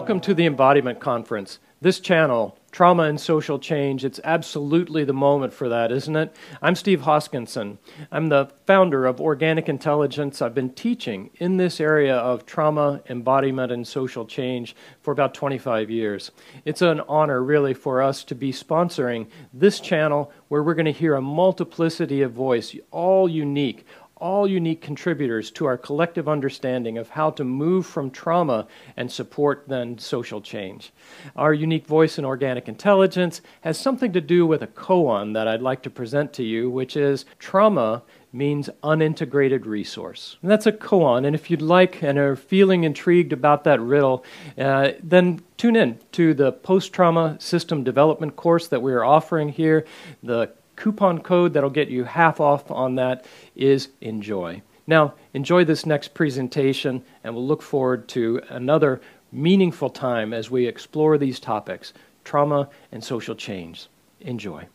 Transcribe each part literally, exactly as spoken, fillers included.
Welcome to the Embodiment Conference. This channel, Trauma and Social Change, it's absolutely the moment for that, isn't it? I'm Steve Hoskinson. I'm the founder of Organic Intelligence. I've been teaching in this area of trauma, embodiment, and social change for about twenty-five years. It's an honor, really, for us to be sponsoring this channel where we're going to hear a multiplicity of voice, all unique, all unique contributors to our collective understanding of how to move from trauma and support then social change. Our unique voice in Organic Intelligence has something to do with a koan that I'd like to present to you, which is trauma means unintegrated resource. And that's a koan, and if you'd like and are feeling intrigued about that riddle, uh, then tune in to the Post-Trauma System Development course that we're offering here. The coupon code that'll get you half off on that is ENJOY. Now, enjoy this next presentation, and we'll look forward to another meaningful time as we explore these topics, trauma and social change. Enjoy.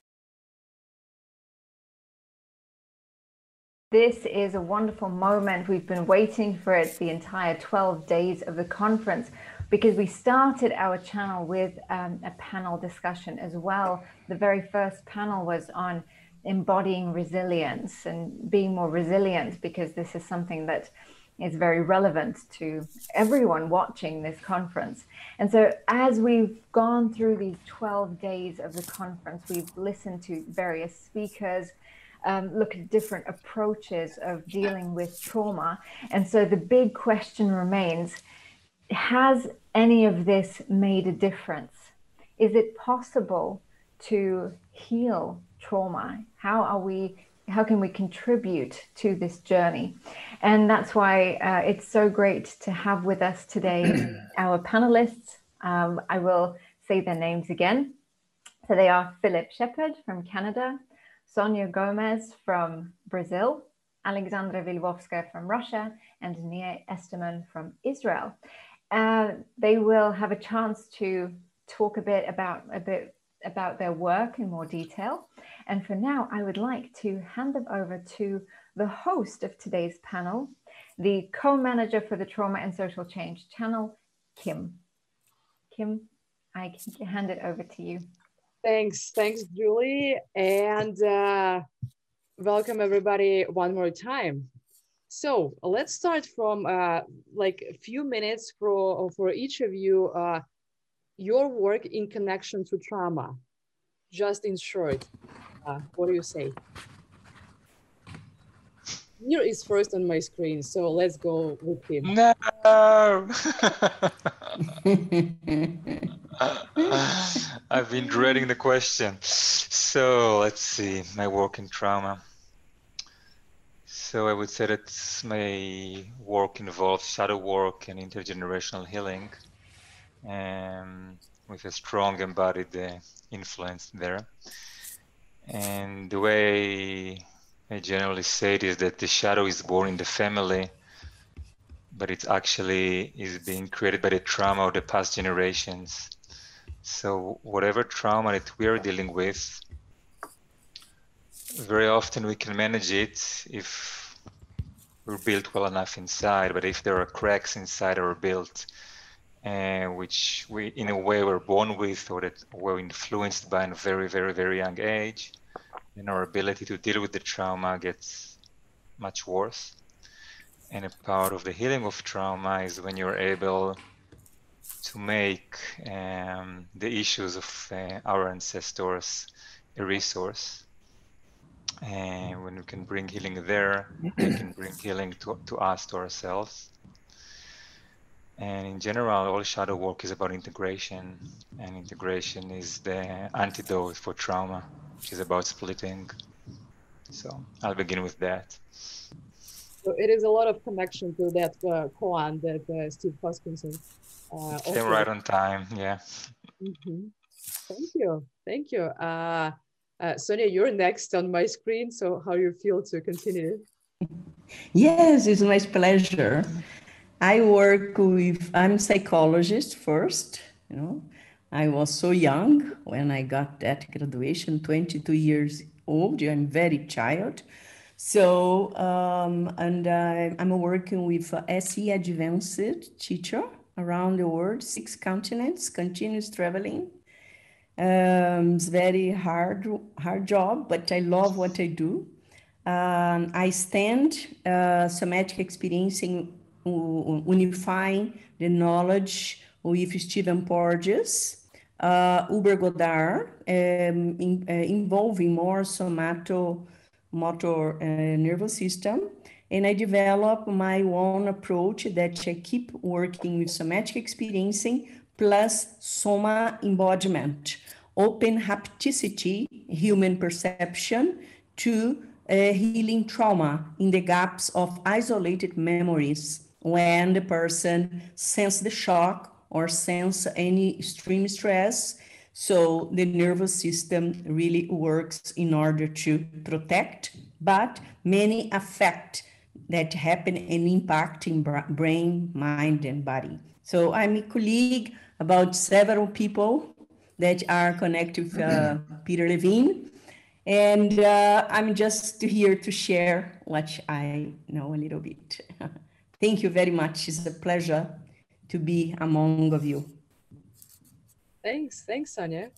This is a wonderful moment. We've been waiting for it the entire twelve days of the conference, because we started our channel with um, a panel discussion as well. The very first panel was on embodying resilience and being more resilient, because this is something that is very relevant to everyone watching this conference. And so as we've gone through these twelve days of the conference, we've listened to various speakers, Um, look at different approaches of dealing with trauma. And so the big question remains, has any of this made a difference? Is it possible to heal trauma? How are we, how can we contribute to this journey? And that's why uh, it's so great to have with us today our panelists. Um, I will say their names again. So they are Philip Shepard from Canada, Sonia Gomez from Brazil, Alexandra Vilvovska from Russia, and Nia Esterman from Israel. Uh, they will have a chance to talk a bit about a bit about their work in more detail. And for now, I would like to hand them over to the host of today's panel, the co-manager for the Trauma and Social Change channel, Kim. Kim, I can hand it over to you. Thanks, thanks, Julie, and uh, welcome everybody one more time. So let's start from uh, like a few minutes for, for each of you, uh, your work in connection to trauma. Just in short, uh, what do you say? Here is first on my screen, so let's go with him. No! I've been dreading the question. So let's see, my work in trauma. So I would say that my work involves shadow work and intergenerational healing, um, with a strong embodied uh, influence there. And the way I generally say it is that the shadow is born in the family, but it actually is being created by the trauma of the past generations. So whatever trauma that we are dealing with, very often we can manage it if we're built well enough inside, but if there are cracks inside our built, uh, which we in a way were born with or that were influenced by in a very, very, very young age, then our ability to deal with the trauma gets much worse. And a part of the healing of trauma is when you're able to make um, the issues of uh, our ancestors a resource. And when we can bring healing there, we can bring healing to, to us, to ourselves. And in general, all shadow work is about integration. And integration is the antidote for trauma, which is about splitting. So I'll begin with that. So it is a lot of connection to that uh, koan that uh, Steve Hoskinson uh, Came right on time, yeah. Mm-hmm. Thank you, thank you. Uh, uh, Sonia, you're next on my screen, so how you feel to continue? Yes, it's my pleasure. I work with, I'm a psychologist first, you know. I was so young when I got that graduation, twenty-two years old, I'm very child. So, um, and I, I'm working with a S E advanced teacher around the world, six continents, continuous traveling. Um, it's very hard, hard job, but I love what I do. Um, I stand uh, somatic experiencing, uh, unifying the knowledge with Stephen Porges, uh, Uber Goddard, um, in, uh, involving more somato motor uh, nervous system. And I develop my own approach that I keep working with somatic experiencing plus soma embodiment, open hapticity, human perception to uh, healing trauma in the gaps of isolated memories when the person sense the shock or sense any extreme stress. So the nervous system really works in order to protect, but many affect that happen and impact in brain, mind, and body. So I'm a colleague about several people that are connected with uh, Peter Levine. And uh, I'm just here to share what I know a little bit. Thank you very much. It's a pleasure to be among of you. Thanks, thanks, Sonia.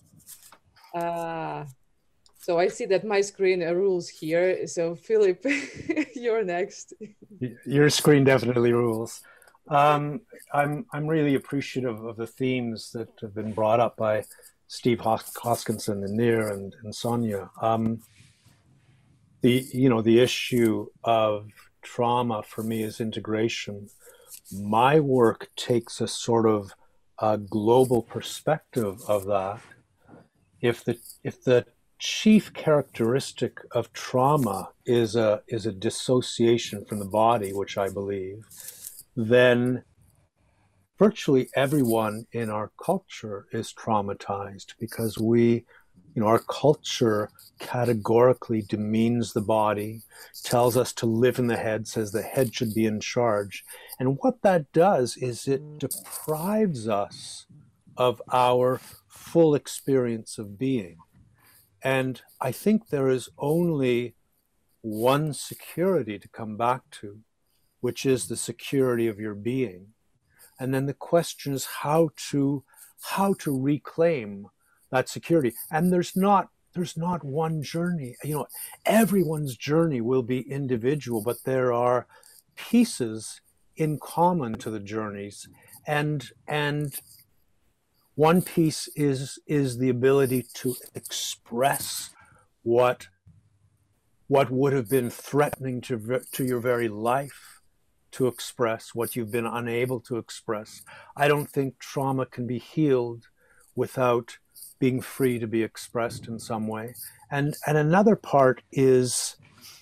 Uh, so I see that my screen uh, rules here. So Philip, you're next. Your screen definitely rules. Um, I'm I'm really appreciative of the themes that have been brought up by Steve Hoskinson and Nir and, and Sonia. Um, the you know the issue of trauma for me is integration. My work takes a sort of a global perspective of that. If the if the chief characteristic of trauma is a is a dissociation from the body, which I believe, then virtually everyone in our culture is traumatized because we, you know, our culture categorically demeans the body, tells us to live in the head, says the head should be in charge. And what that does is it deprives us of our full experience of being. And I think there is only one security to come back to, which is the security of your being. And then the question is how to how to reclaim that security. And there's not there's not one journey. You know, everyone's journey will be individual, but there are pieces in common to the journeys. And and one piece is is the ability to express what what would have been threatening to to your very life, to express what you've been unable to express. I don't think trauma can be healed without being free to be expressed in some way. And and another part is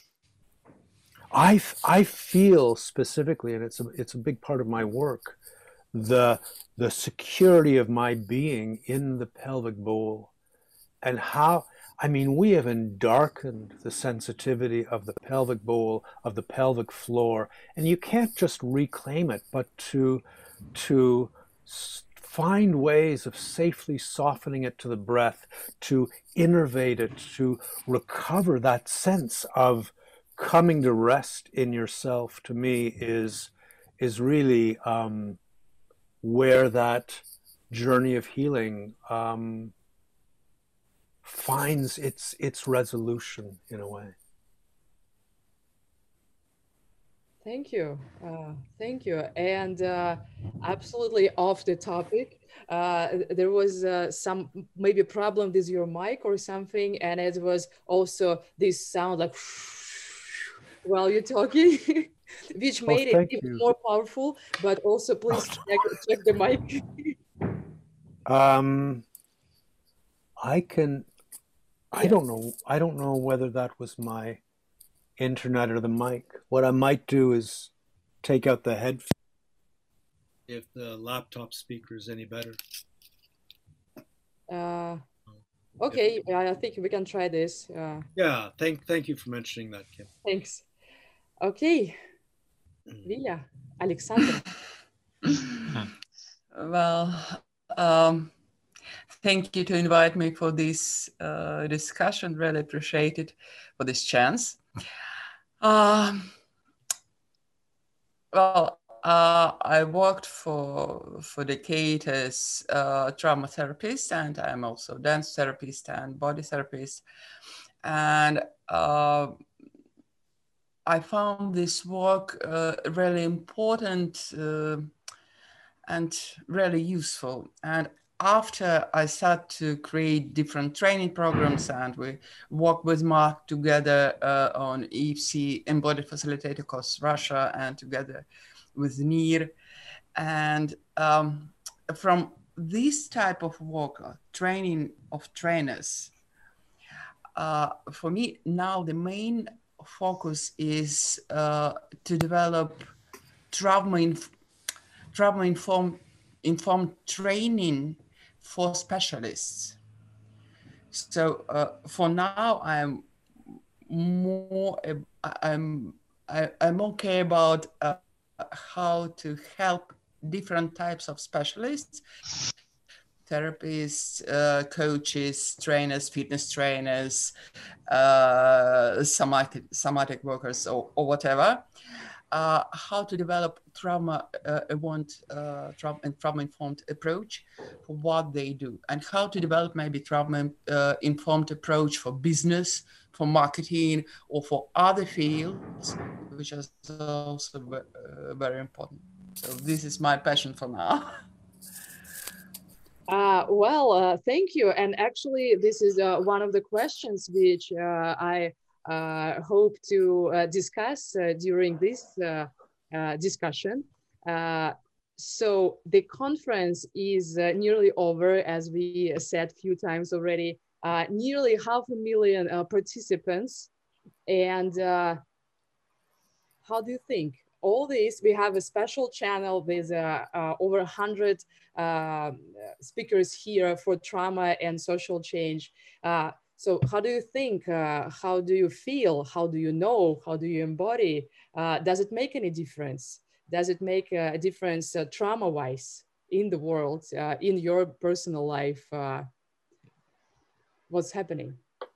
I I feel specifically, and it's a it's a big part of my work, the the security of my being in the pelvic bowl, and how I mean, we have darkened the sensitivity of the pelvic bowl, of the pelvic floor, and you can't just reclaim it, but to, to find ways of safely softening it to the breath, to innervate it, to recover that sense of coming to rest in yourself, to me, is, is really um, where that journey of healing um, finds its its resolution in a way. Thank you, uh, thank you. And uh, absolutely off the topic, uh, there was uh, some maybe problem with your mic or something, and it was also this sound like while you're talking, which made oh, it even you. more powerful. But also, please check, check the mic. um, I can. I don't know. I don't know whether that was my internet or the mic. What I might do is take out the headphones if the laptop speaker is any better. Uh, okay, if, I think we can try this. Uh, yeah, thank thank you for mentioning that, Kim. Thanks. Okay, Villa, Alexandra. Well, um, thank you to invite me for this uh, discussion. Really appreciate it for this chance. Um, well, uh, I worked for for decades as a trauma therapist, and I'm also dance therapist and body therapist. And uh, I found this work uh, really important uh, and really useful. And after I started to create different training programs, and we worked with Mark together uh, on E F C, Embodied Facilitator across Russia, and together with Nir. And um, from this type of work, uh, training of trainers, uh, for me now the main focus is uh, to develop trauma, inf trauma informed, informed training for specialists. So uh, for now, I'm more, I'm, I, I'm okay about uh, how to help different types of specialists, therapists, uh, coaches, trainers, fitness trainers, uh, somatic, somatic workers, or, or whatever, uh, how to develop trauma, uh, want, uh, trauma and trauma-informed approach for what they do, and how to develop maybe trauma-informed uh, approach for business, for marketing, or for other fields, which is also uh, very important. So this is my passion for now. Uh, well, uh, thank you. And actually, this is uh, one of the questions which uh, I uh, hope to uh, discuss uh, during this uh, uh, discussion. Uh, so the conference is uh, nearly over, as we said a few times already, uh, nearly half a million uh, participants. And uh, how do you think? All this, we have a special channel with uh, uh, over one hundred uh, speakers here for trauma and social change. Uh, so how do you think, uh, how do you feel, how do you know, how do you embody? Uh, does it make any difference? Does it make a difference uh, trauma-wise in the world, uh, in your personal life? Uh, what's happening?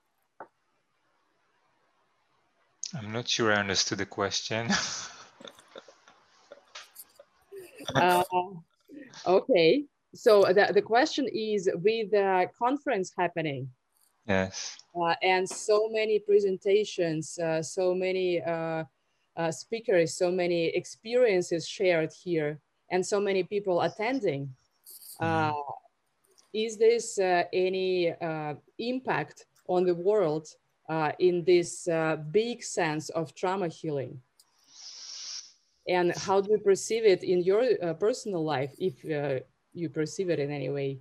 I'm not sure I understood the question. Uh, okay, so the, the question is, with the conference happening, yes, uh, and so many presentations, uh, so many uh, uh, speakers, so many experiences shared here, and so many people attending, uh, mm. is this uh, any uh, impact on the world uh, in this uh, big sense of trauma healing? And how do you perceive it in your uh, personal life, if uh, you perceive it in any way?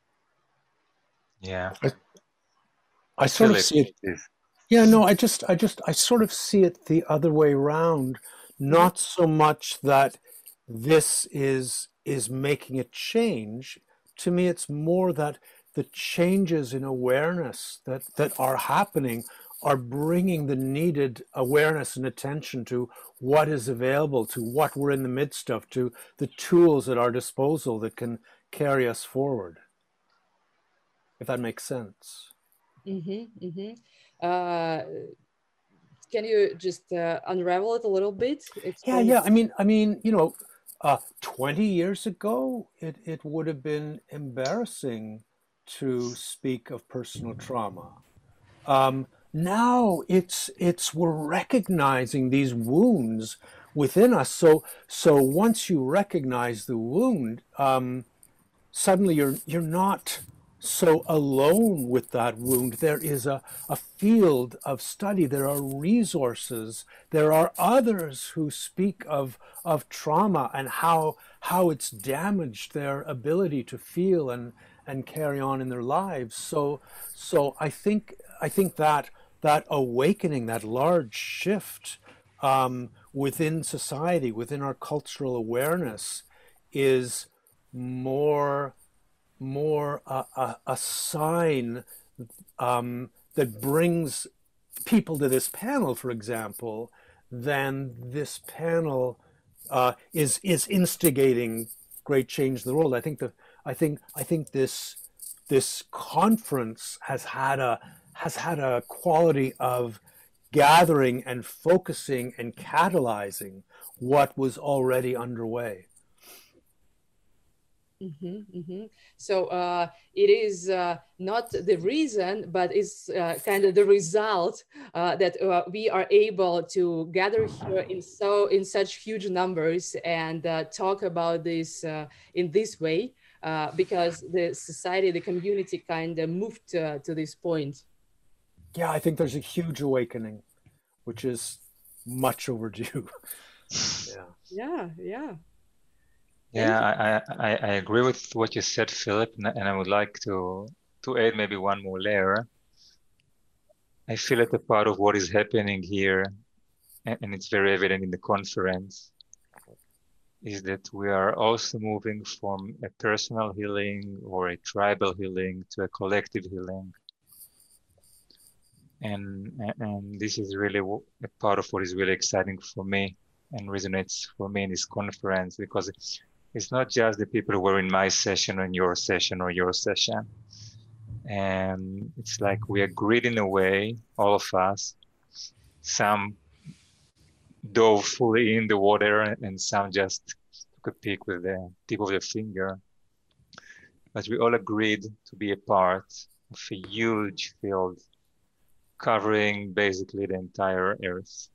Yeah, I, I sort of see it. Yeah, no, I just, I just, I sort of see it the other way around. Not so much that this is is making a change. To me, it's more that the changes in awareness that that are happening are bringing the needed awareness and attention to what is available, to what we're in the midst of, to the tools at our disposal that can carry us forward. If that makes sense. Mm-hmm, mm-hmm. Uh, can you just uh, unravel it a little bit? Explain yeah, yeah. I mean, I mean, you know, uh, twenty years ago, it, it would have been embarrassing to speak of personal trauma. Um, Now it's it's we're recognizing these wounds within us. So so once you recognize the wound, um, suddenly you're you're not so alone with that wound. There is a, a field of study. There are resources. There are others who speak of of trauma and how how it's damaged their ability to feel and and carry on in their lives. So so I think I think that. that awakening, that large shift um, within society, within our cultural awareness, is more, more uh, a, a sign um, that brings people to this panel, for example, than this panel uh, is is instigating great change in the world. I think the I think I think this this conference has had a has had a quality of gathering and focusing and catalyzing what was already underway. Mm-hmm, mm-hmm. So uh, it is uh, not the reason, but it's uh, kind of the result uh, that uh, we are able to gather here in so in such huge numbers and uh, talk about this uh, in this way, uh, because the society, the community, kind of moved uh, to this point. Yeah, I think there's a huge awakening, which is much overdue. Yeah. Yeah, yeah. Yeah, I, I, I agree with what you said, Philip, and I would like to to add maybe one more layer. I feel that a part of what is happening here, and it's very evident in the conference, is that we are also moving from a personal healing or a tribal healing to a collective healing. And, and this is really a part of what is really exciting for me and resonates for me in this conference, because it's, it's not just the people who are in my session or in your session or your session. And it's like we agreed in a way, all of us. Some dove fully in the water and some just took a peek with the tip of the finger. But we all agreed to be a part of a huge field covering basically the entire earth.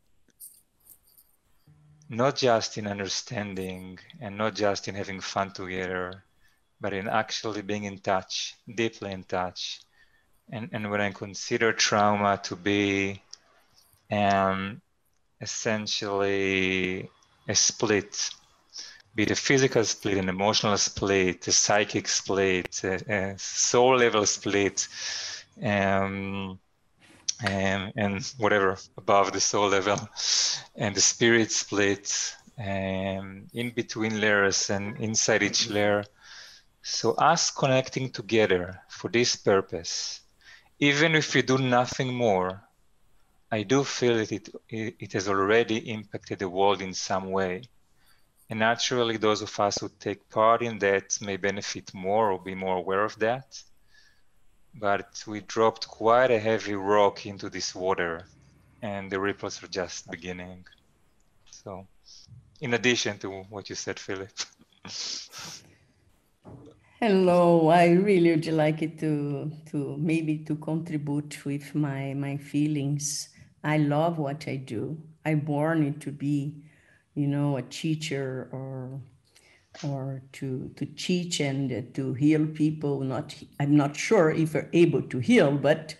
Not just in understanding and not just in having fun together, but in actually being in touch, deeply in touch. And, and when I consider trauma to be um, essentially a split, be it a physical split, an emotional split, a psychic split, a, a soul level split, um, and, and whatever above the soul level, and the spirit split, um, in between layers and inside each layer. So us connecting together for this purpose, even if we do nothing more, I do feel that it, it, it has already impacted the world in some way. And naturally, those of us who take part in that may benefit more or be more aware of that. But we dropped quite a heavy rock into this water, and the ripples are just beginning. So, in addition to what you said, Philip. Hello, I really would like it to to maybe to contribute with my my feelings. I love what I do. I born it to be, you know, a teacher or or to to teach and to heal people. Not I'm not sure if we're able to heal, but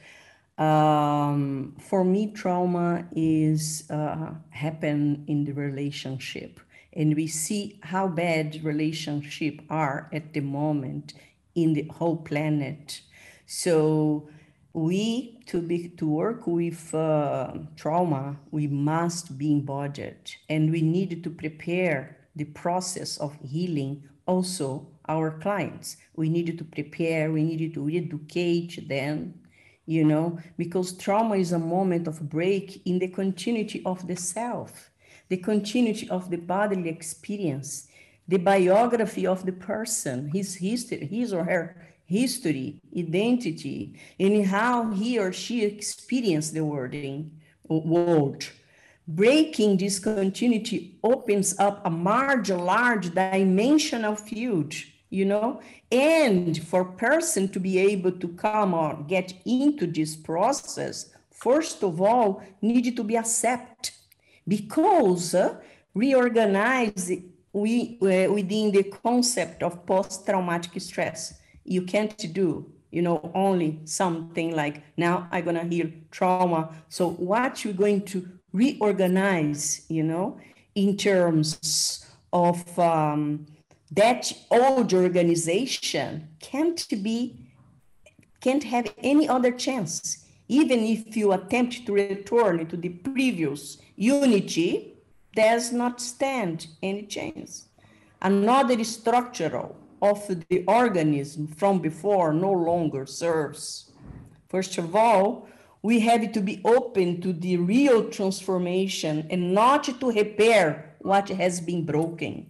um, for me, trauma is uh, happen in the relationship. And we see how bad relationships are at the moment in the whole planet. So we, to be to work with uh, trauma, we must be embodied, and we need to prepare the process of healing also our clients. We needed to prepare, we needed to educate them, you know, because trauma is a moment of break in the continuity of the self, the continuity of the bodily experience, the biography of the person, his history, his or her history, identity, and how he or she experienced the wording, world. Breaking this continuity opens up a large, large dimensional field, you know, and for person to be able to come or get into this process, first of all, need to be accepted. Because uh, reorganize we, uh, within the concept of post-traumatic stress. You can't do, you know, only something like, now I'm going to heal trauma. So what you're going to reorganize, you know, in terms of um, that old organization can't be, can't have any other chance. Even if you attempt to return to the previous unity, does not stand any chance. Another structural of the organism from before no longer serves. First of all, we have to be open to the real transformation and not to repair what has been broken.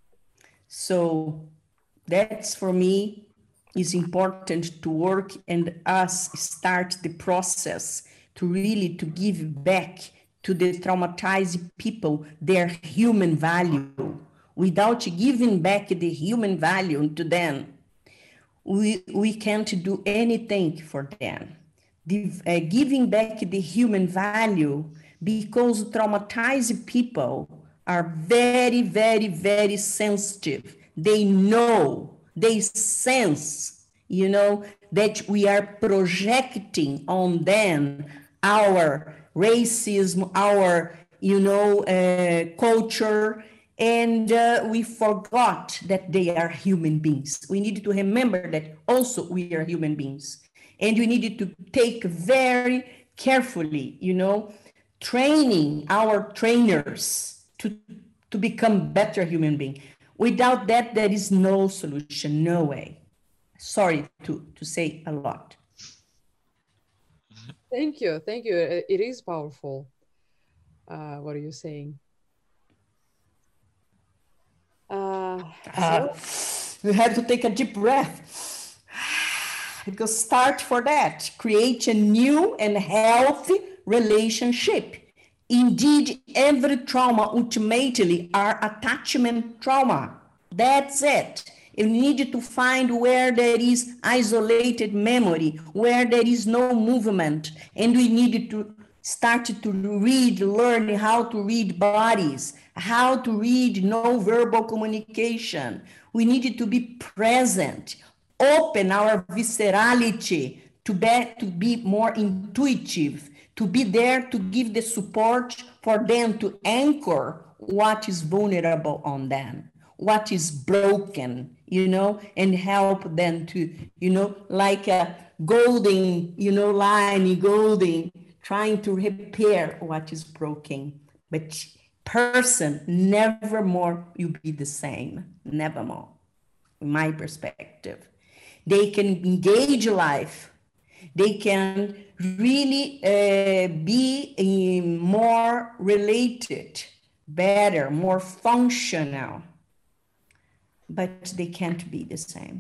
So that's for me is important to work and us start the process, to really to give back to the traumatized people their human value. Without giving back the human value to them, we, we can't do anything for them. The, uh, giving back the human value, because traumatized people are very, very, very sensitive. They know, they sense, you know, that we are projecting on them our racism, our, you know, uh, culture, and uh, we forgot that they are human beings. We need to remember that also we are human beings. And we needed to take very carefully, you know, training our trainers to, to become better human beings. Without that, there is no solution, no way. Sorry to, to say a lot. Thank you, thank you. It is powerful. Uh, what are you saying? Uh, uh, so... you have to take a deep breath. Because start for that. Create a new and healthy relationship. Indeed, every trauma ultimately are attachment trauma. That's it. You need to find where there is isolated memory, where there is no movement, and we need to start to read, learn how to read bodies, how to read non-verbal communication. We need to be present, open our viscerality to be, to be more intuitive, to be there to give the support for them to anchor what is vulnerable on them, what is broken, you know, and help them to, you know, like a golden, you know, line, golden, trying to repair what is broken. But person never more will be the same, never more, in my perspective. They can engage life. They can really uh, be uh, more related, better, more functional, but they can't be the same.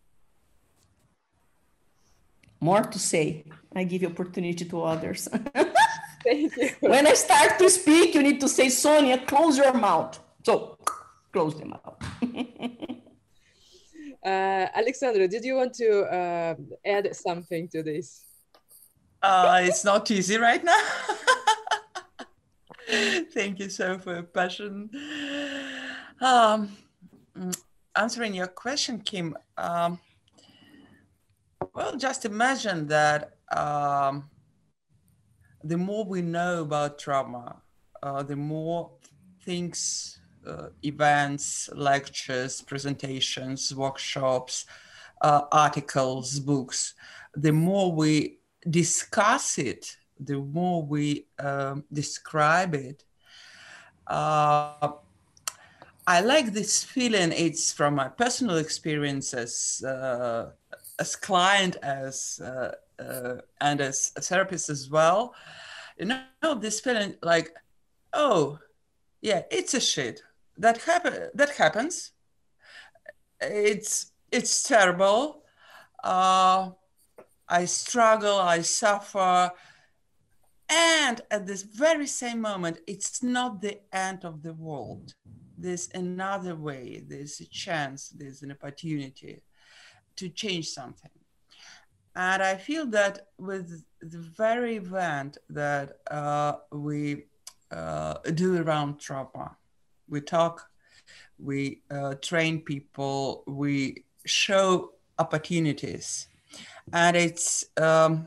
More to say. I give opportunity to others. Thank you. When I start to speak, you need to say, Sonia, close your mouth. So, close the mouth. uh, Alexandra, did you want to uh, add something to this? Uh, it's not easy right now. Thank you so for your passion. Um, answering your question, Kim, um, well, just imagine that um, the more we know about trauma, uh, the more things, uh, events, lectures, presentations, workshops, uh, articles, books, the more we discuss it, the more we um, describe it. Uh, I like this feeling. It's from my personal experiences uh, as client, as uh, uh, and as a therapist as well. You know, this feeling like, oh, yeah, it's a shit that happen that happens. It's it's terrible. Uh, I struggle, I suffer. And at this very same moment, it's not the end of the world. There's another way, there's a chance, there's an opportunity to change something. And I feel that with the very event that uh, we uh, do around trauma, we talk, we uh, train people, we show opportunities. And it's, um,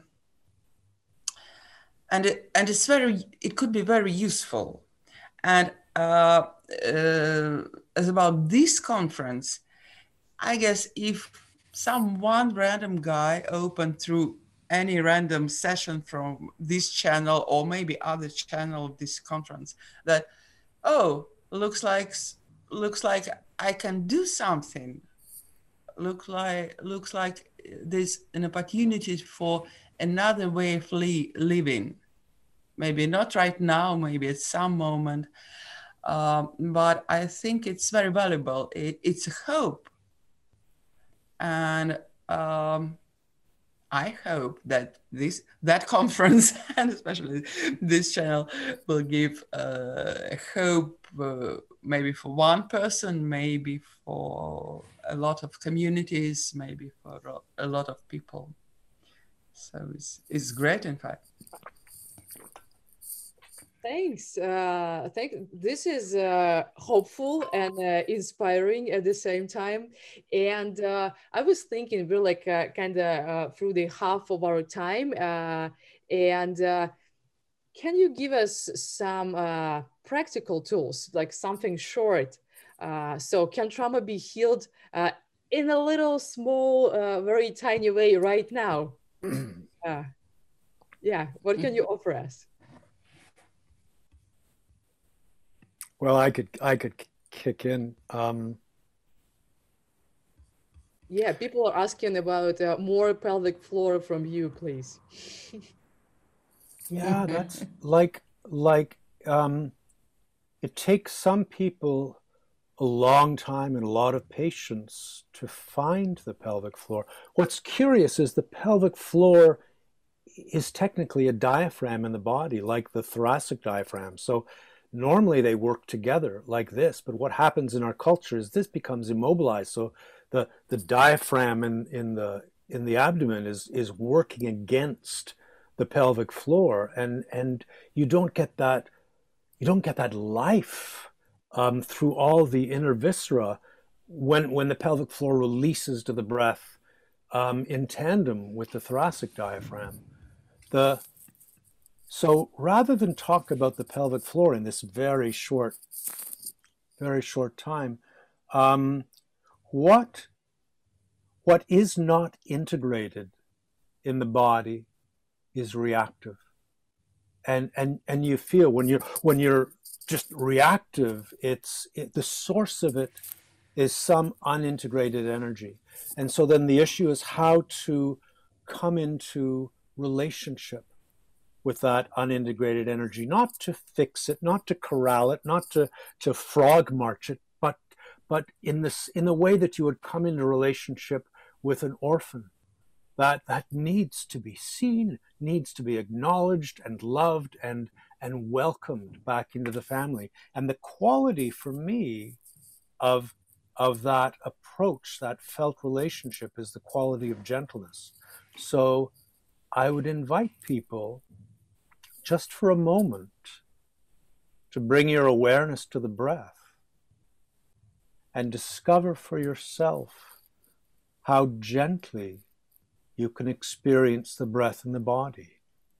and it, and it's very, it could be very useful. And uh, uh, as about this conference, I guess if some one random guy opened through any random session from this channel or maybe other channel of this conference, that, oh, looks like looks like I can do something. Look like looks like there's an opportunity for another way of li living. Maybe not right now, maybe at some moment, um, but I think it's very valuable. It, it's a hope. And um, I hope that this that conference and especially this channel will give uh, hope, uh, maybe for one person, maybe for a lot of communities, maybe for a lot of people. So it's it's great, in fact. Thanks. Uh, thank. This is uh, hopeful and uh, inspiring at the same time. And uh, I was thinking we're like uh, kind of uh, through the half of our time. Uh, and uh, can you give us some uh, practical tools, like something short? Uh, so can trauma be healed uh, in a little small, uh, very tiny way right now? Uh, yeah. What can you offer us? Well, I could I could kick in. Um, yeah, people are asking about uh, more pelvic floor from you, please. yeah, that's like like um, it takes some people a long time and a lot of patience to find the pelvic floor. What's curious is the pelvic floor is technically a diaphragm in the body, like the thoracic diaphragm. So normally they work together like this, but what happens in our culture is this becomes immobilized. So the, the diaphragm in, in the in the abdomen is is working against the pelvic floor, and and you don't get that you don't get that life um, through all the inner viscera when when the pelvic floor releases to the breath um, in tandem with the thoracic diaphragm. The So rather than talk about the pelvic floor in this very short, very short time, um, what, what is not integrated in the body is reactive. And, and, and you feel when you're, when you're just reactive, it's, it, the source of it is some unintegrated energy. And so then the issue is how to come into relationship with that unintegrated energy, not to fix it, not to corral it, not to, to frog march it, but, but in this, in the way that you would come into relationship with an orphan that, that needs to be seen, needs to be acknowledged and loved and, and welcomed back into the family. And the quality for me of, of that approach, that felt relationship, is the quality of gentleness. So I would invite people just for a moment to bring your awareness to the breath and discover for yourself how gently you can experience the breath in the body.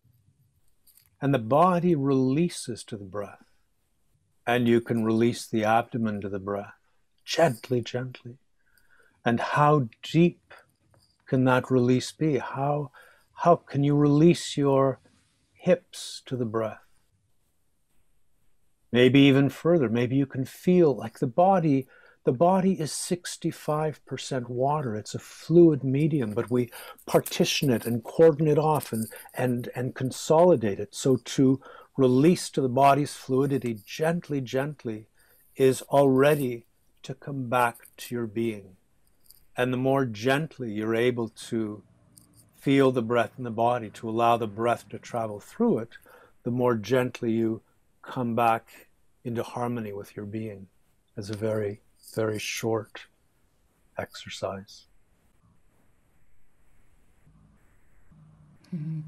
And the body releases to the breath, and you can release the abdomen to the breath, gently, gently. And how deep can that release be? How, how can you release your hips to the breath? Maybe even further, maybe you can feel like the body, the body is sixty-five percent water. It's a fluid medium, but we partition it and cordon it off and, and, and consolidate it. So to release to the body's fluidity gently, gently is already to come back to your being. And the more gently you're able to feel the breath in the body, to allow the breath to travel through it, the more gently you come back into harmony with your being, as a very, very short exercise. Mm-hmm.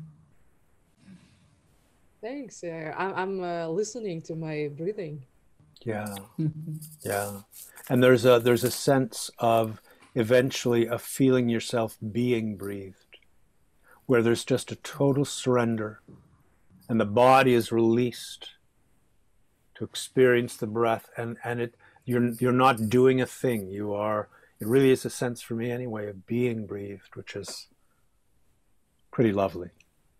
Thanks. Uh, I'm, I'm uh, listening to my breathing. Yeah, yeah. And there's a, there's a sense of eventually of feeling yourself being breathed, where there's just a total surrender and the body is released to experience the breath, and, and it you're you're not doing a thing. You are, it really is a sense for me anyway of being breathed, which is pretty lovely.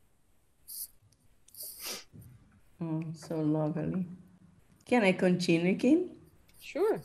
Oh, so lovely. Can I continue, Kim? Sure.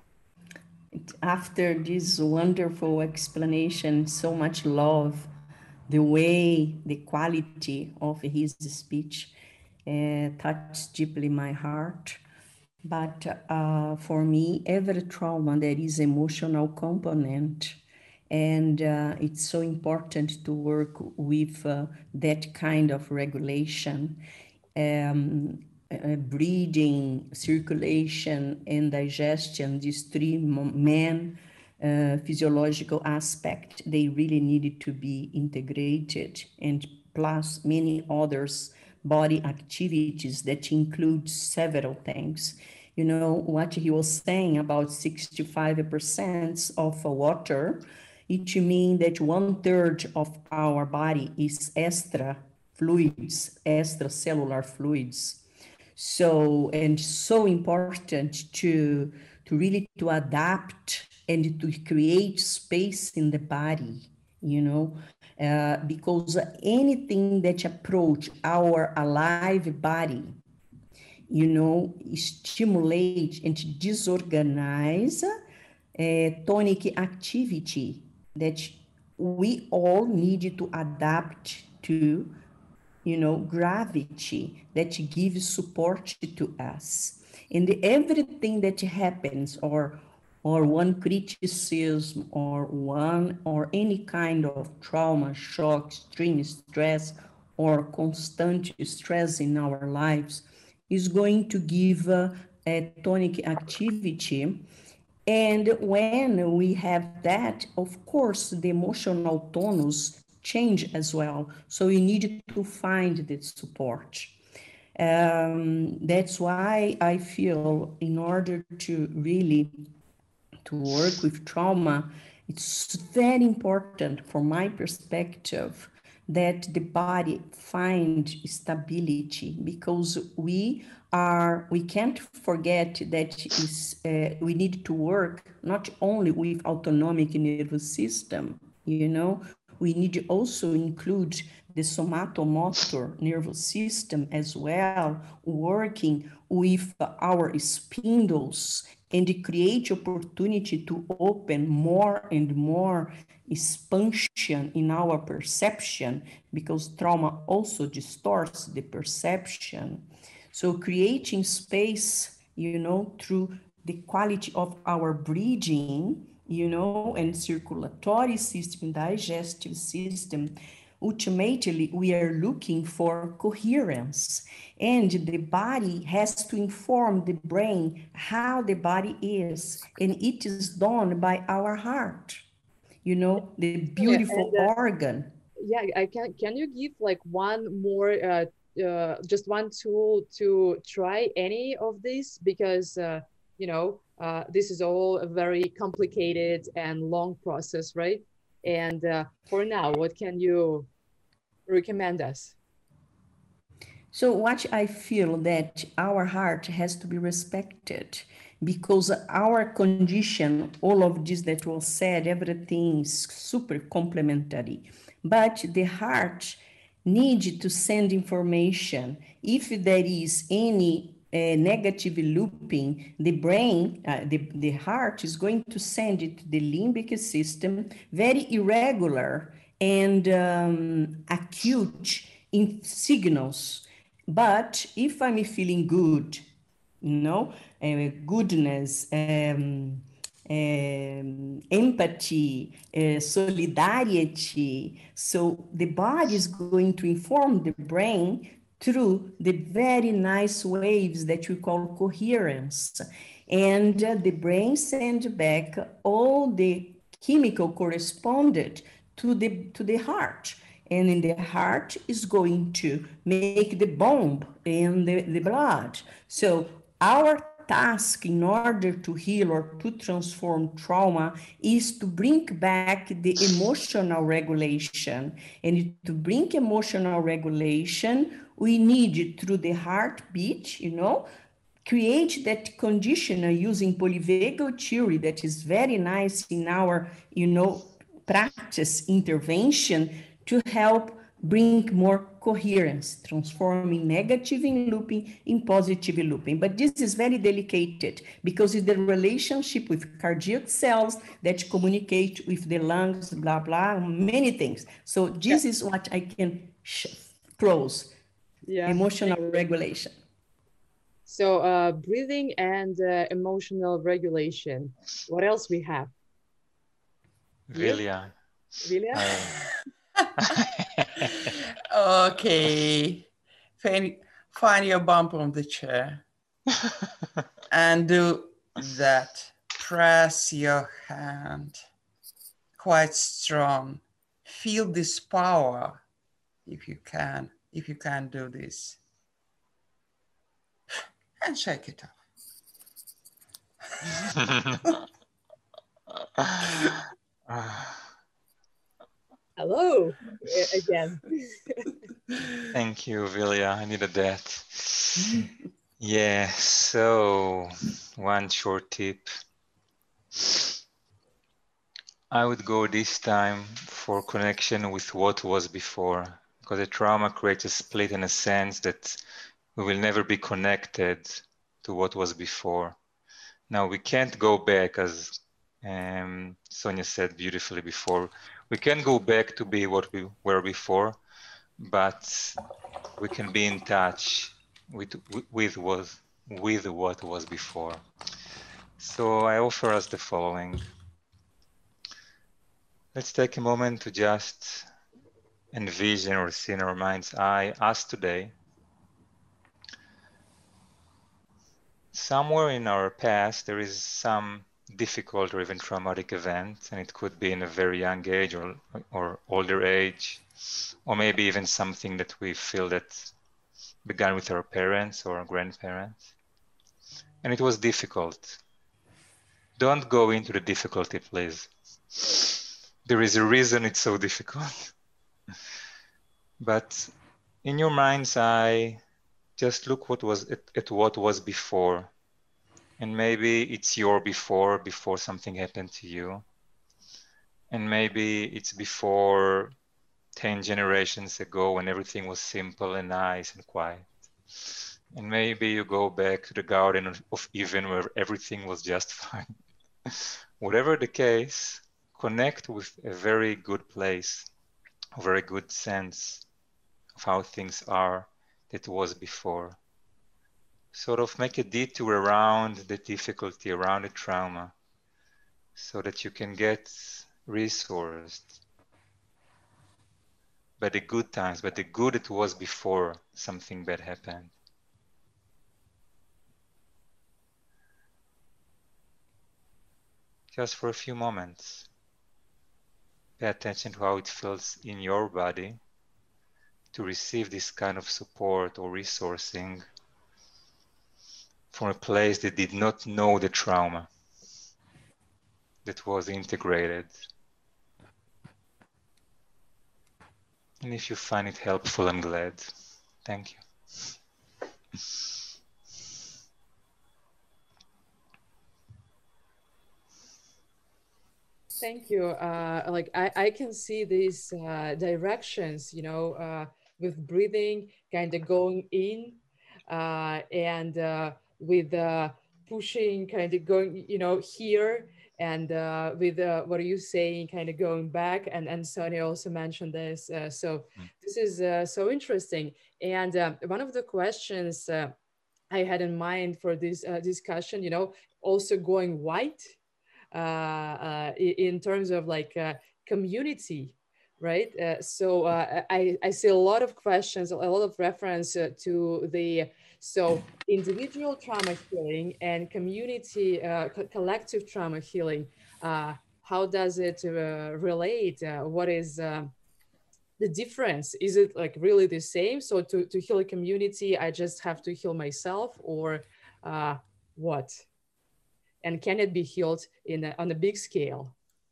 After this wonderful explanation, so much love, the way, the quality of his speech uh, touched deeply my heart. But uh, for me, every trauma, there is emotional component. And uh, it's so important to work with uh, that kind of regulation. Um, uh, breathing, circulation, and digestion, these three main uh, physiological aspects, they really needed to be integrated, and plus many others body activities that include several things. You know, what he was saying about sixty-five percent of water, it means that one third of our body is extra fluids, extracellular fluids. So, and so important to, to really to adapt and to create space in the body, you know, uh, because anything that approach our alive body, you know, stimulate and disorganize a tonic activity that we all need to adapt to, you know, gravity that gives support to us. And everything that happens, or or one criticism, or one or any kind of trauma, shock, extreme stress, or constant stress in our lives, is going to give uh, a tonic activity. And when we have that, of course, the emotional tonus change as well. So we need to find that support. Um, that's why I feel in order to really to work with trauma, it's very important from my perspective that the body find stability, because we are, we can't forget that is, uh, we need to work not only with autonomic nervous system, you know, we need to also include the somatomotor nervous system as well, working with our spindles and create opportunity to open more and more expansion in our perception, because trauma also distorts the perception. So creating space, you know, through the quality of our breathing, you know, and circulatory system, digestive system, ultimately we are looking for coherence, and the body has to inform the brain how the body is, and it is done by our heart, you know, the beautiful yeah, and, uh, organ. Yeah, I can. Can you give like one more, uh, uh, just one tool to try any of these? Because uh, you know, uh, this is all a very complicated and long process, right? And uh, for now, what can you recommend us? So what I feel that our heart has to be respected, because our condition, all of this that was said, everything is super complementary, but the heart needs to send information. If there is any uh, negative looping, the brain, uh, the, the heart is going to send it to the limbic system, very irregular and um, acute in signals. But if I'm feeling good, you know, uh, goodness, um, um, empathy, uh, solidarity, so the body is going to inform the brain through the very nice waves that we call coherence. And uh, the brain sends back all the chemical corresponded to the, to the heart. And in the heart is going to make the bomb in the, the blood. So our task in order to heal or to transform trauma is to bring back the emotional regulation. And to bring emotional regulation, we need through the heartbeat, you know, create that conditioner using polyvagal theory that is very nice in our, you know, practice intervention to help bring more coherence, transforming negative in looping in positive looping. But this is very delicate because it's the relationship with cardiac cells that communicate with the lungs, blah, blah, many things. So this yeah. is what I can close, yeah. Emotional regulation. So uh, breathing and uh, emotional regulation. What else we have? Vilja. Vilja? Okay. Find, find your bumper on the chair and do that. Press your hand quite strong. Feel this power if you can, if you can do this. And shake it off. Hello again. Thank you, Vilja. I needed that. Yeah, so one short tip. I would go this time for connection with what was before, because a trauma creates a split in a sense that we will never be connected to what was before. Now, we can't go back, as um, Sonia said beautifully before. We can go back to be what we were before, but we can be in touch with, with, what, with what was before. So I offer us the following. Let's take a moment to just envision or see in our mind's eye us today. Somewhere in our past, there is some difficult or even traumatic event, and it could be in a very young age or, or older age, or maybe even something that we feel that began with our parents or our grandparents. And it was difficult. Don't go into the difficulty, please. There is a reason it's so difficult. But in your mind's eye, just look what was at, at what was before. And maybe it's your before, before something happened to you. And maybe it's before ten generations ago when everything was simple and nice and quiet. And maybe you go back to the Garden of, of Eden where everything was just fine. Whatever the case, connect with a very good place, a very good sense of how things are that was before. Sort of make a detour around the difficulty, around the trauma, so that you can get resourced by the good times, by the good it was before something bad happened. Just for a few moments, pay attention to how it feels in your body to receive this kind of support or resourcing from a place that did not know the trauma, that was integrated. And if you find it helpful, I'm glad. Thank you. Thank you. Uh, like I, I can see these uh, directions, you know, uh, with breathing, kind of going in uh, and uh, with uh, pushing, kind of going, you know, here, and uh, with uh, what are you saying, kind of going back. And, and Sonia also mentioned this. Uh, so mm. this is uh, so interesting. And uh, one of the questions uh, I had in mind for this uh, discussion, you know, also going white. Uh, uh, in terms of like uh, community, right? Uh, so uh, I, I see a lot of questions, a lot of reference uh, to the, so individual trauma healing and community, uh, co collective trauma healing. Uh, how does it uh, relate? Uh, what is uh, the difference? Is it like really the same? So to, to heal a community, I just have to heal myself, or uh, what? And can it be healed in a, on a big scale?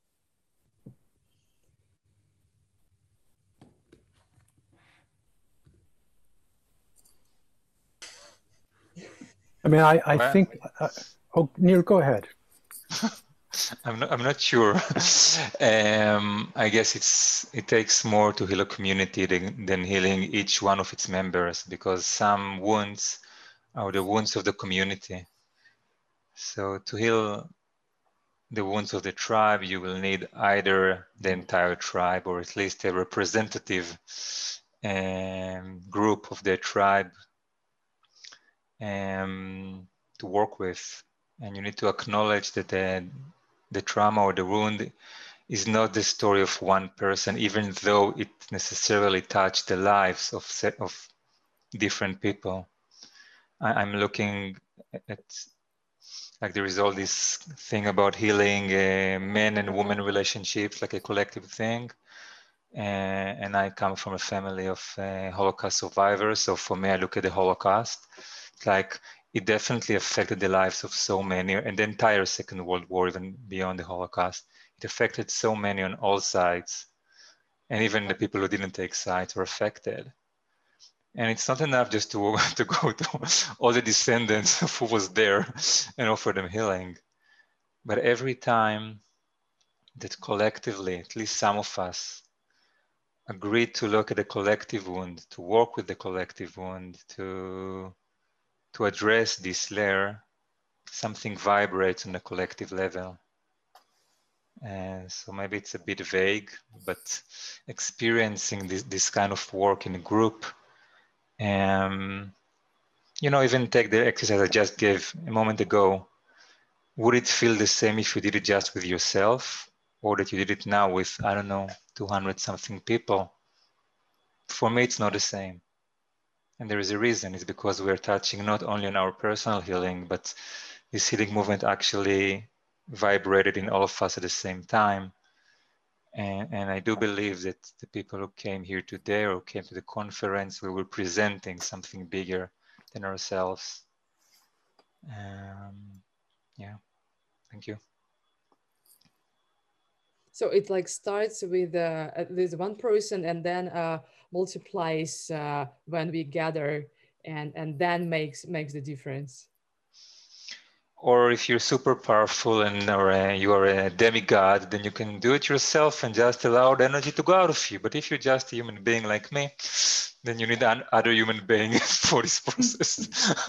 I mean, I, I well, think, uh, oh, Neil, go ahead. I'm not, I'm not sure. um, I guess it's it takes more to heal a community than, than healing each one of its members, because some wounds are the wounds of the community. So to heal the wounds of the tribe, you will need either the entire tribe or at least a representative um, group of the tribe um, to work with. And you need to acknowledge that the, the trauma or the wound is not the story of one person, even though it necessarily touched the lives of set of different people. I, I'm looking at, like there is all this thing about healing uh, men and women relationships, like a collective thing. Uh, and I come from a family of uh, Holocaust survivors. So for me, I look at the Holocaust, it's like it definitely affected the lives of so many, and the entire Second World War, even beyond the Holocaust. It affected so many on all sides. And even the people who didn't take sides were affected. And it's not enough just to, to go to all the descendants of who was there and offer them healing. But every time that collectively, at least some of us, agreed to look at the collective wound, to work with the collective wound, to, to address this layer, something vibrates on the collective level. And so maybe it's a bit vague, but experiencing this, this kind of work in a group, um, you know, even take the exercise I just gave a moment ago, would it feel the same if you did it just with yourself, or that you did it now with, I don't know, two hundred something people? For me, it's not the same. And there is a reason. It's because we're touching not only on our personal healing, but this healing movement actually vibrated in all of us at the same time. And, and I do believe that the people who came here today or came to the conference, we were presenting something bigger than ourselves. Um, yeah, thank you. So it like starts with uh, with one person and then uh, multiplies uh, when we gather, and and then makes makes the difference. Or if you're super powerful and or a, you are a demigod, then you can do it yourself and just allow the energy to go out of you. But if you're just a human being like me, then you need an other human being for this process.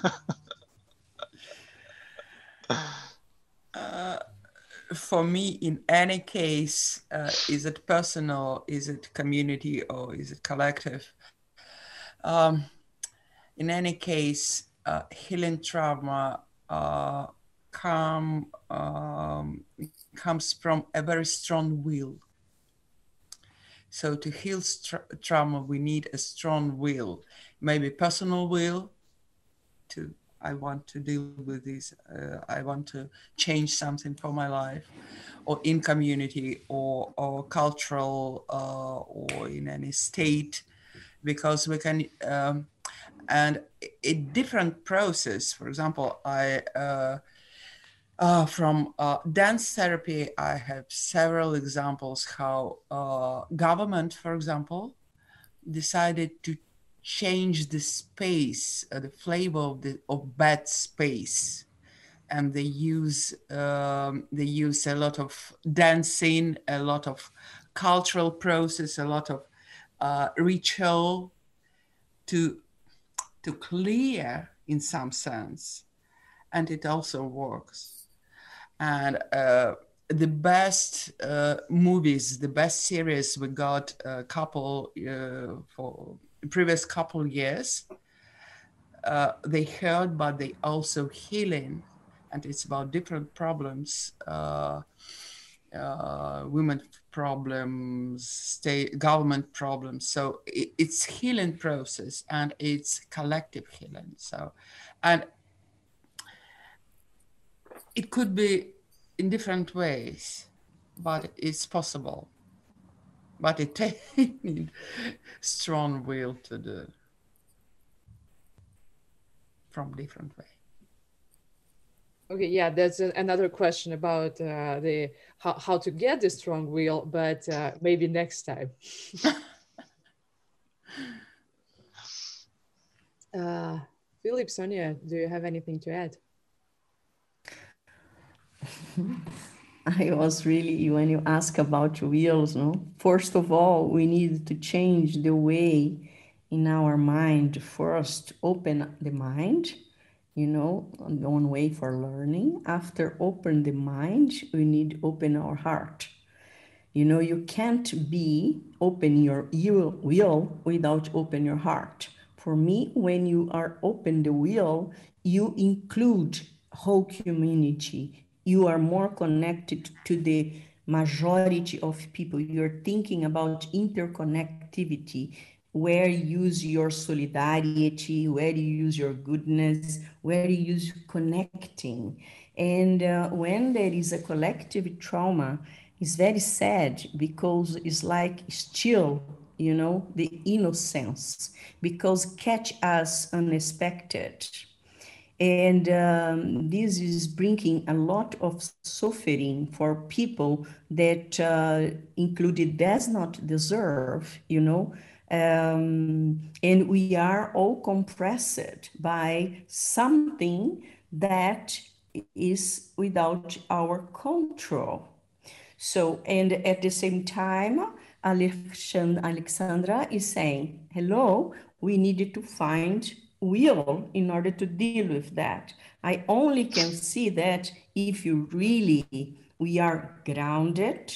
uh, for me, in any case, uh, is it personal, is it community, or is it collective? Um, in any case, uh, healing trauma uh, come, um, comes from a very strong will. So to heal tra trauma, we need a strong will, maybe personal will to, I want to deal with this, uh, I want to change something for my life, or in community, or, or cultural, uh, or in any state, because we can, um, and a different process. For example, I, uh, uh, from uh, dance therapy, I have several examples how uh, government, for example, decided to change the space, uh, the flavor of the of bad space, and they use um, they use a lot of dancing, a lot of cultural process, a lot of uh, ritual to to clear in some sense, and it also works. And uh, the best uh, movies, the best series we got a couple uh, for previous couple years, uh, they heard, but they also healing, and it's about different problems, uh, uh, women problems, state government problems. So it, it's healing process, and it's collective healing. So, and it could be in different ways, but it's possible. But it needs strong will to do from different way. Okay, yeah, that's a, another question about uh, the how, how to get the strong will, but uh, maybe next time. uh, Philip, Sonia, do you have anything to add? I was really, when you ask about wheels, no? First of all, we need to change the way in our mind. First, open the mind, you know, one way for learning. After open the mind, we need open our heart. You know, you can't be open your will without open your heart. For me, when you are open the will, you include whole community. You are more connected to the majority of people, you're thinking about interconnectivity, where you use your solidarity, where you use your goodness, where you use connecting. And uh, when there is a collective trauma, it's very sad because it's like still, you know, the innocence, because catch us unexpected. And um, this is bringing a lot of suffering for people that uh, included does not deserve, you know. Um, and we are all compressed by something that is without our control. So, and at the same time, Alexandra is saying, hello, we needed to find will in order to deal with that. I only can see that if you really, we are grounded,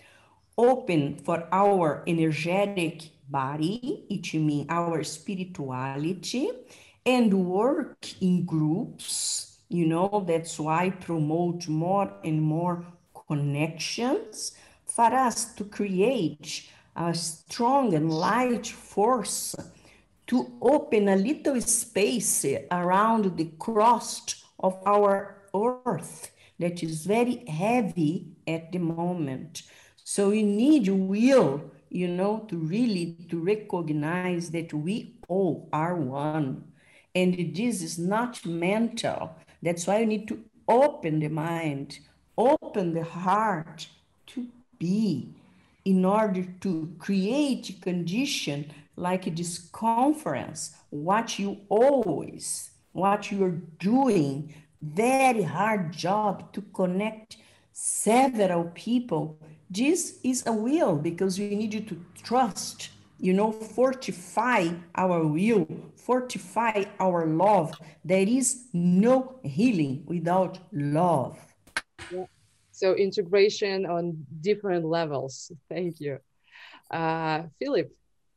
open for our energetic body, it means our spirituality, and work in groups, you know, that's why I promote more and more connections for us to create a strong and light force to open a little space around the crust of our earth that is very heavy at the moment. So we need will, you know, to really to recognize that we all are one. And this is not mental. That's why you need to open the mind, open the heart to be, in order to create a condition like this conference, what you always, what you're doing, very hard job to connect several people. This is a will, because we need you to trust, you know, fortify our will, fortify our love. There is no healing without love. Yeah. So integration on different levels. Thank you. Uh, Philip,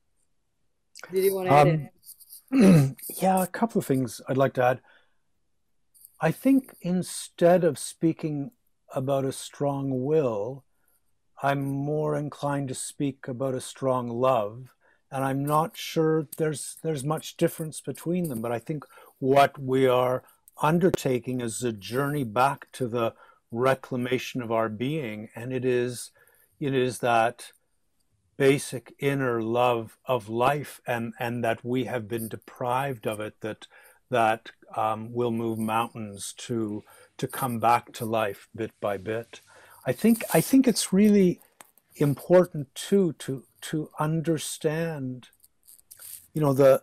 did you want to add Um, it? yeah, a couple of things I'd like to add. I think instead of speaking about a strong will, I'm more inclined to speak about a strong love. And I'm not sure there's there's much difference between them, but I think what we are undertaking is a journey back to the reclamation of our being, and it is it is that basic inner love of life, and and that we have been deprived of it, that that um, will move mountains to to come back to life bit by bit. I think I think it's really important too to to understand, you know, the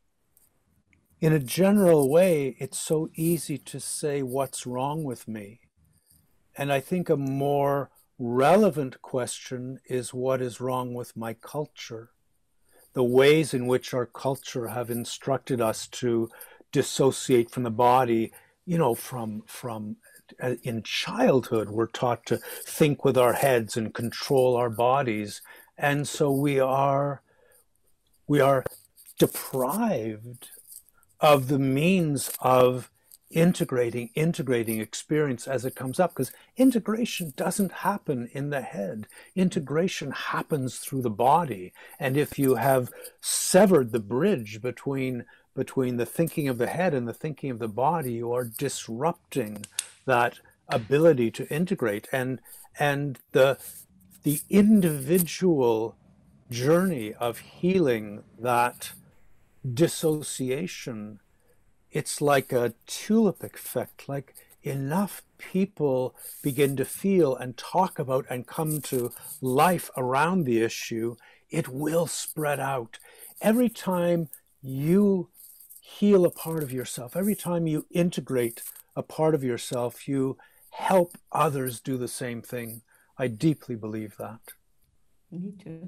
in a general way, it's so easy to say what's wrong with me. And I think a more relevant question is what is wrong with my culture? The ways in which our culture have instructed us to dissociate from the body, you know, from from in childhood, we're taught to think with our heads and control our bodies. And so we are, we are deprived of the means of integrating, integrating experience as it comes up, because integration doesn't happen in the head. Integration happens through the body. And if you have severed the bridge between, between the thinking of the head and the thinking of the body, you are disrupting that ability to integrate, and and the the individual journey of healing that dissociation, it's like a tulip effect. Like enough people begin to feel and talk about and come to life around the issue, it will spread out. Every time you heal a part of yourself, every time you integrate a part of yourself, you help others do the same thing. I deeply believe that. Me too.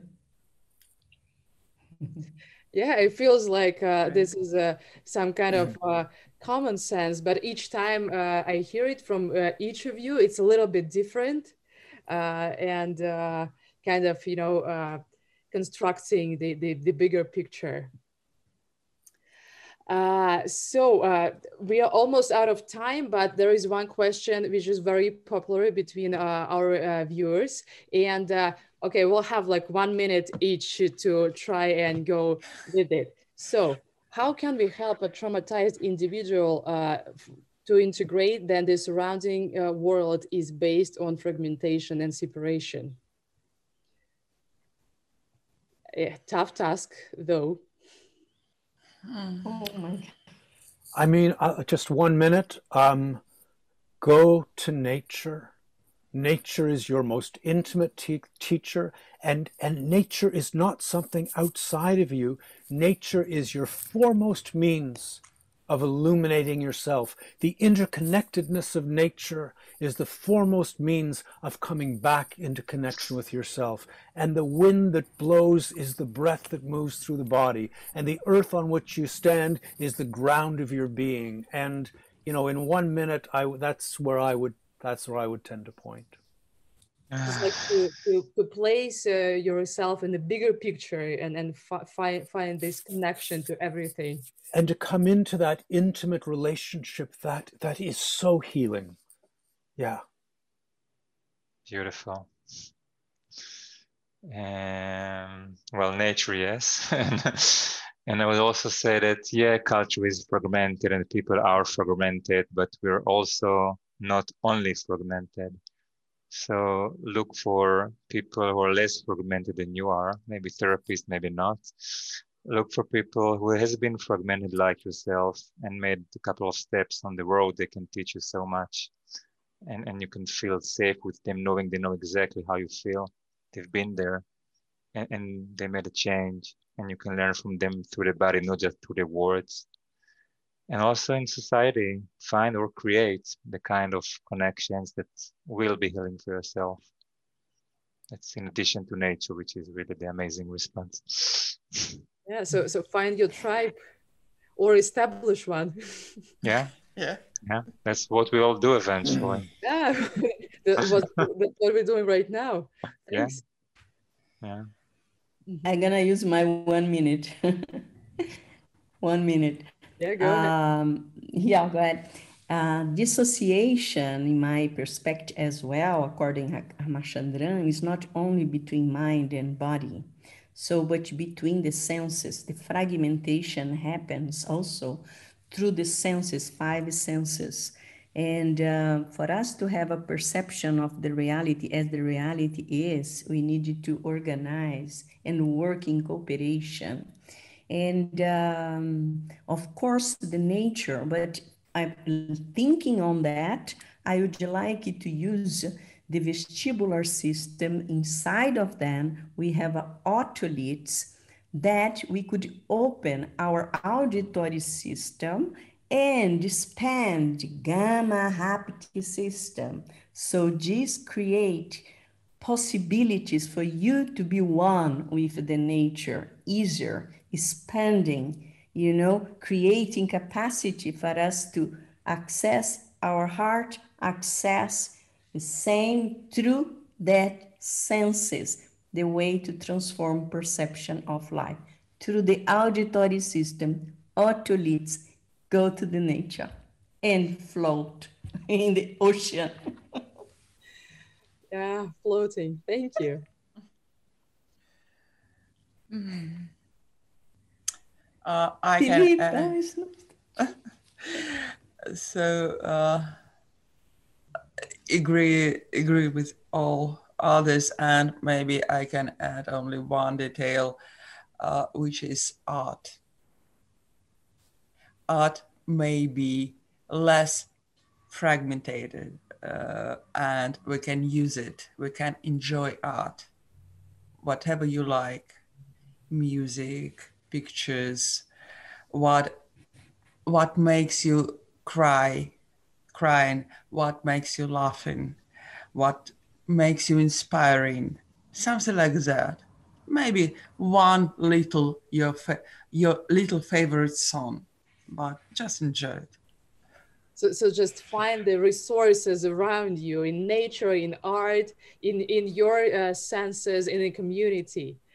Yeah, it feels like uh, this is uh, some kind of uh, common sense, but each time uh, I hear it from uh, each of you, it's a little bit different, uh, and uh, kind of, you know, uh, constructing the, the, the bigger picture. Uh, so uh, we are almost out of time, but there is one question which is very popular between uh, our uh, viewers. And uh, okay, we'll have like one minute each to try and go with it. So how can we help a traumatized individual uh, to integrate then the surrounding uh, world is based on fragmentation and separation? Yeah, tough task though. Oh my God. I mean, uh, just one minute. Um, go to nature. Nature is your most intimate te teacher, and, and nature is not something outside of you. Nature is your foremost means of illuminating yourself. The interconnectedness of nature is the foremost means of coming back into connection with yourself. And the wind that blows is the breath that moves through the body. And the earth on which you stand is the ground of your being. And, you know, in one minute, I, that's where I would, that's where I would tend to point. It's like to, to, to place uh, yourself in the bigger picture and, and fi find, find this connection to everything. And to come into that intimate relationship that, that is so healing. Yeah. Beautiful. Um, well, nature, yes. And I would also say that, yeah, culture is fragmented and people are fragmented, but we're also not only fragmented. So look for people who are less fragmented than you are, maybe therapists, maybe not. Look for people who has been fragmented like yourself and made a couple of steps on the road. They can teach you so much, and, and you can feel safe with them, knowing they know exactly how you feel. They've been there and, and they made a change, and you can learn from them through the body, not just through the words. And also in society, find or create the kind of connections that will be healing for yourself. That's in addition to nature, which is really the amazing response. Yeah, so so find your tribe or establish one. Yeah, Yeah, yeah, that's what we all do eventually. Yeah, that's what, that's what we're doing right now. Thanks. Yeah, yeah. I'm gonna use my one minute. One minute. Yeah, go ahead. Um, yeah, go ahead. Uh, dissociation, in my perspective as well, according to Ramachandran, is not only between mind and body, so but between the senses. The fragmentation happens also through the senses, five senses. And uh, for us to have a perception of the reality as the reality is, we need to organize and work in cooperation. And um, of course, the nature, but I'm thinking on that, I would like to use the vestibular system. Inside of them, we have otoliths that we could open our auditory system and expand gamma haptic system. So this create possibilities for you to be one with the nature, easier, expanding, you know, creating capacity for us to access our heart, access the same through that senses, the way to transform perception of life. Through the auditory system, otoliths, go to the nature and float in the ocean. Yeah, floating. Thank you. Mm. Uh, I can add. So uh, agree agree with all others, and maybe I can add only one detail, uh, which is art. Art may be less fragmented, uh, and we can use it. We can enjoy art, whatever you like, music, pictures, what what makes you cry, crying, what makes you laughing, what makes you inspiring, something like that. Maybe one little your fa your little favorite song, but just enjoy it. So, so just find the resources around you in nature, in art, in, in your uh, senses, in the community.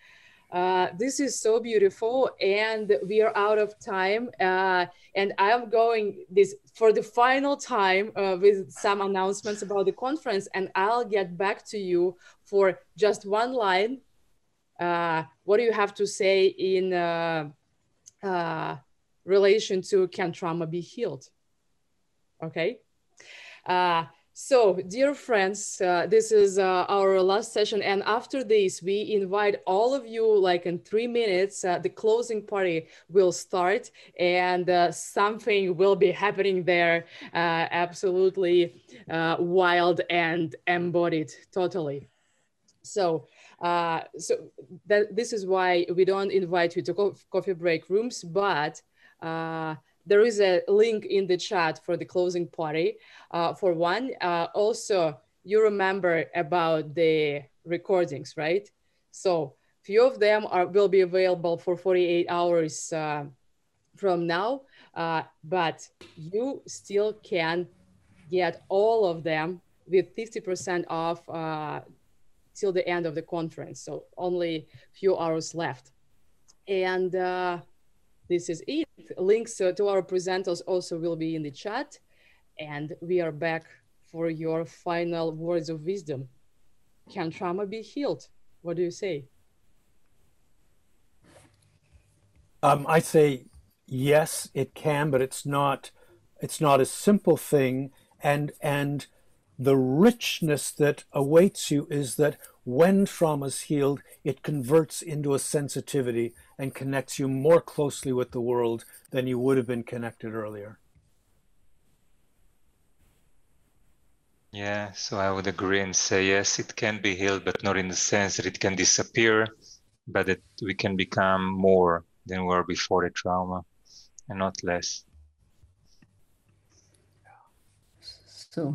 Uh, this is so beautiful, and we are out of time. Uh, and I'm going this for the final time uh, with some announcements about the conference, and I'll get back to you for just one line. Uh, what do you have to say in uh, uh, relation to can trauma be healed? Okay. Uh, so, dear friends, uh, this is uh, our last session. And after this, we invite all of you, like in three minutes, uh, the closing party will start and uh, something will be happening there. Uh, absolutely uh, wild and embodied totally. So, uh, so that, this is why we don't invite you to co coffee break rooms, but uh, there is a link in the chat for the closing party. Uh, for one, uh, also, you remember about the recordings, right? So few of them are will be available for forty-eight hours uh, from now, uh, but you still can get all of them with fifty percent off uh, till the end of the conference. So only few hours left. And uh, this is it. Links uh, to our presenters also will be in the chat. And we are back for your final words of wisdom. Can trauma be healed? What do you say? Um, I say yes, it can, but it's not. It's not a simple thing, and and the richness that awaits you is that when trauma is healed, it converts into a sensitivity and connects you more closely with the world than you would have been connected earlier. Yeah, so I would agree and say yes, it can be healed, but not in the sense that it can disappear, but that we can become more than we were before the trauma and not less. So,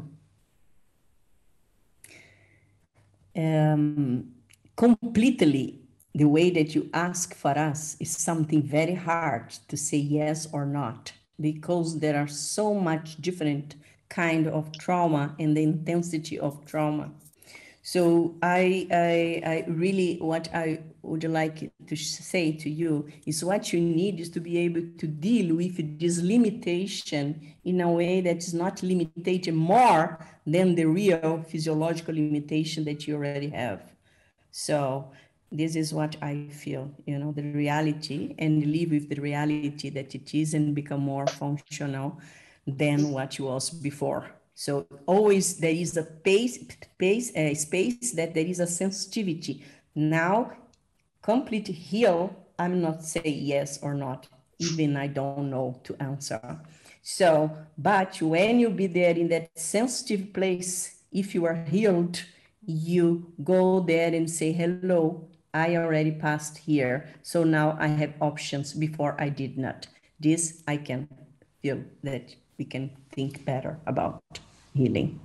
um, completely the way that you ask for us is something very hard to say yes or not, because there are so much different kind of trauma and the intensity of trauma. So I, I, I really, what I would like to say to you is what you need is to be able to deal with this limitation in a way that is not limited more than the real physiological limitation that you already have. So this is what I feel, you know, the reality, and live with the reality that it is and become more functional than what was before. So always there is a pace, pace, a space that there is a sensitivity. Now, complete heal, I'm not saying yes or not, even I don't know to answer. So, but when you be there in that sensitive place, if you are healed, you go there and say, hello, I already passed here. So now I have options before I did not. This I can feel that we can think better about healing.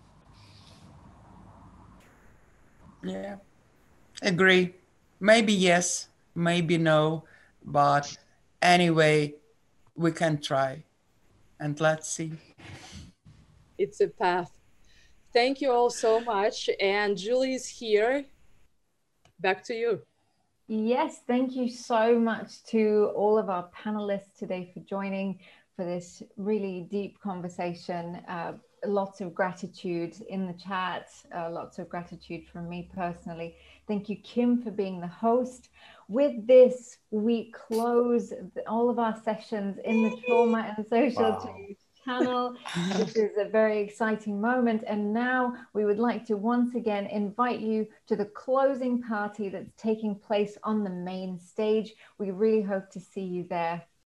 Yeah, agree. Maybe yes, maybe no, but anyway, we can try and let's see. It's a path. Thank you all so much. And Julie is here. Back to you. Yes, thank you so much to all of our panelists today for joining for this really deep conversation. Uh, lots of gratitude in the chat, uh, lots of gratitude from me personally. Thank you, Kim, for being the host. With this, we close all of our sessions in the Trauma and Social Wow. Change channel. This is a very exciting moment, and now we would like to once again invite you to the closing party that's taking place on the main stage. We really hope to see you there.